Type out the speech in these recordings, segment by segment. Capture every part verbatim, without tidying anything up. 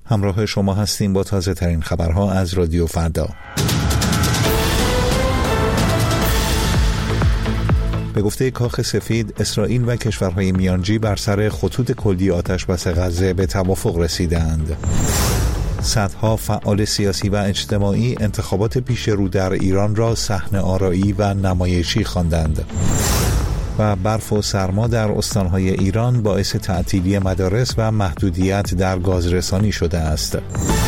همراه شما هستیم با تازه ترین خبرها از رادیو فردا. به گفته کاخ سفید، اسرائیل و کشورهای میانجی بر سر خطوط کلی آتش‌بس غزه به توافق رسیدند. صدها فعال سیاسی و اجتماعی انتخابات پیش رو در ایران را صحنه‌آرایی و نمایشی خواندند. و برف و سرما در استانهای ایران باعث تعطیلی مدارس و محدودیت در گازرسانی شده است.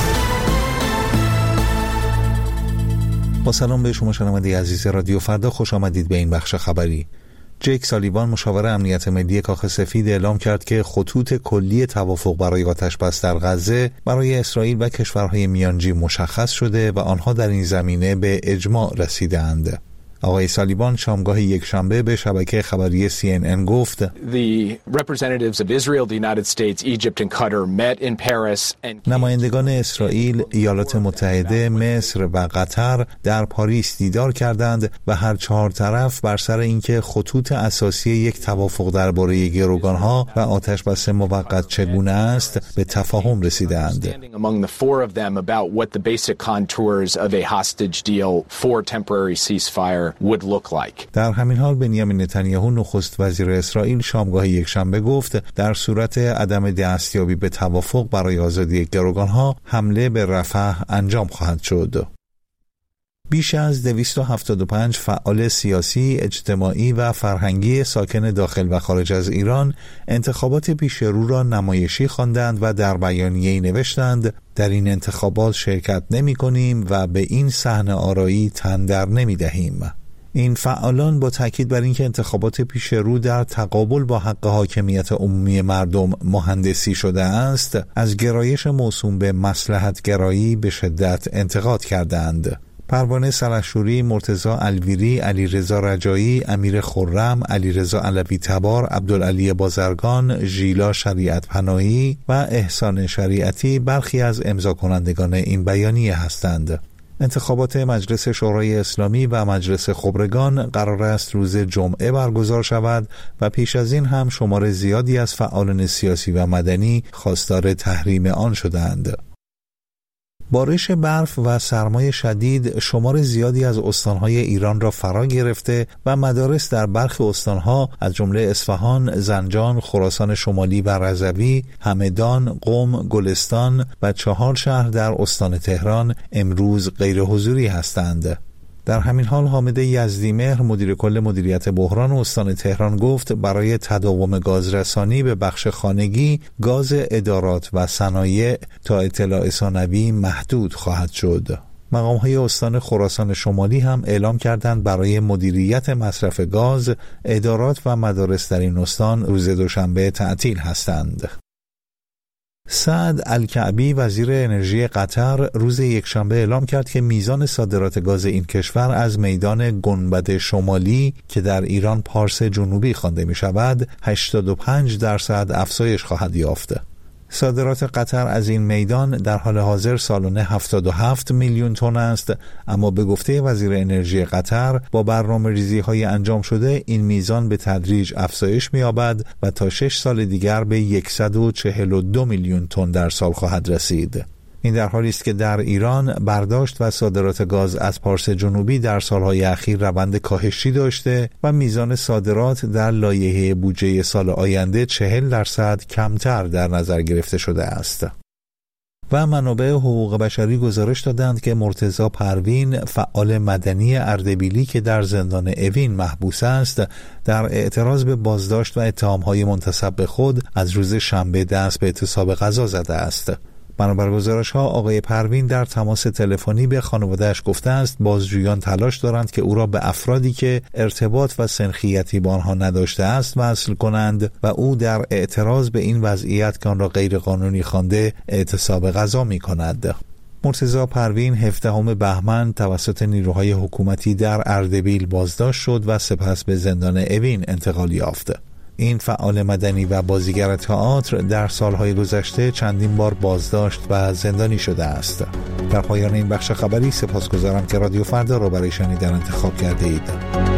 با سلام به شما شنونده عزیز رادیو فردا، خوش آمدید به این بخش خبری. جیک سالیوان، مشاور امنیت ملی کاخ سفید، اعلام کرد که خطوط کلی توافق برای آتش‌بس در غزه برای اسرائیل و کشورهای میانجی مشخص شده و آنها در این زمینه به اجماع رسیدند. آقای سالیوان شامگاه یک شنبه به شبکه خبری سی ان ان گفت نمایندگان اسرائیل، ایالات متحده، مصر و قطر در پاریس دیدار کردند و هر چهار طرف بر سر اینکه خطوط اساسی یک توافق درباره گروگانها و آتش‌بس موقت چگونه است به تفاهم رسیدند. would look like. در همین حال بنیامین نتانیاهو نخست وزیر اسرائیل شامگاه یک شنبه گفت در صورت عدم دستیابی به توافق برای آزادی گروگانها حمله به رفح انجام خواهد شد. بیش از دویست و هفتاد و پنج فعال سیاسی، اجتماعی و فرهنگی ساکن داخل و خارج از ایران انتخابات پیش رو را نمایشی خواندند و در بیانیه‌ای نوشتند در این انتخابات شرکت نمی کنیم و به این صحنه آرایی تن در نمی دهیم. این فعالان با تاکید بر اینکه انتخابات پیش رو در تقابل با حق حاکمیت عمومی مردم مهندسی شده است، از گرایش موسوم به مصلحت گرایی به شدت انتقاد کردند. پروانه سلحشوری، مرتضی الویری، علیرضا رجایی، امیر خرم، علیرضا علوی تبار، عبدالعلی بازرگان، ژیلا شریعت پناهی و احسان شریعتی برخی از امضا کنندگان این بیانیه هستند. انتخابات مجلس شورای اسلامی و مجلس خبرگان قرار است روز جمعه برگزار شود و پیش از این هم شمار زیادی از فعالان سیاسی و مدنی خواستار تحریم آن شدند. بارش برف و سرمای شدید شمار زیادی از استانهای ایران را فرا گرفته و مدارس در برخی استانها از جمله اصفهان، زنجان، خراسان شمالی و رضوی، همدان، قم، گلستان و چهار شهر در استان تهران امروز غیر حضوری هستند. در همین حال حامد یزدیمهر، مدیر کل مدیریت بحران استان تهران، گفت برای تداوم گازرسانی به بخش خانگی، گاز ادارات و صنایع تا اطلاع ثانوی محدود خواهد شد. مقام‌های استان خراسان شمالی هم اعلام کردند برای مدیریت مصرف گاز، ادارات و مدارس در این استان روز دوشنبه تعطیل هستند. سعد الکعبی، وزیر انرژی قطر، روز یکشنبه اعلام کرد که میزان صادرات گاز این کشور از میدان گنبد شمالی که در ایران پارس جنوبی خوانده می شود هشتاد و پنج درصد افزایش خواهد یافت. صادرات قطر از این میدان در حال حاضر سالانه هفتاد و هفت میلیون تن است، اما به گفته وزیر انرژی قطر با برنامه‌ریزی های انجام شده این میزان به تدریج افزایش می‌یابد و تا شش سال دیگر به صد و چهل و دو میلیون تن در سال خواهد رسید. این در حالی است که در ایران برداشت و صادرات گاز از پارس جنوبی در سالهای اخیر روند کاهشی داشته و میزان صادرات در لایحه بودجه سال آینده چهل درصد کمتر در نظر گرفته شده است. و منابع حقوق بشری گزارش دادند که مرتضی پروین، فعال مدنی اردبیلی که در زندان اوین محبوس است، در اعتراض به بازداشت و اتهام‌های منتسب به خود از روز شنبه دست به اعتصاب غذا زده است. بنابر گزارش‌ها آقای پروین در تماس تلفنی به خانواده‌اش گفته است بازجویان تلاش دارند که او را به افرادی که ارتباط و سنخیتی با آنها نداشته است وصل کنند و او در اعتراض به این وضعیت که آن را غیرقانونی خوانده اعتصاب غذا می‌کند. مرتضی پروین هفدهم بهمن توسط نیروهای حکومتی در اردبیل بازداشت شد و سپس به زندان اوین انتقال یافت. این فعال مدنی و بازیگر تئاتر در سالهای گذشته چندین بار بازداشت و زندانی شده است. در پایان این بخش خبری سپاسگزارم که رادیو فردا را برای شنیدن انتخاب کرده اید.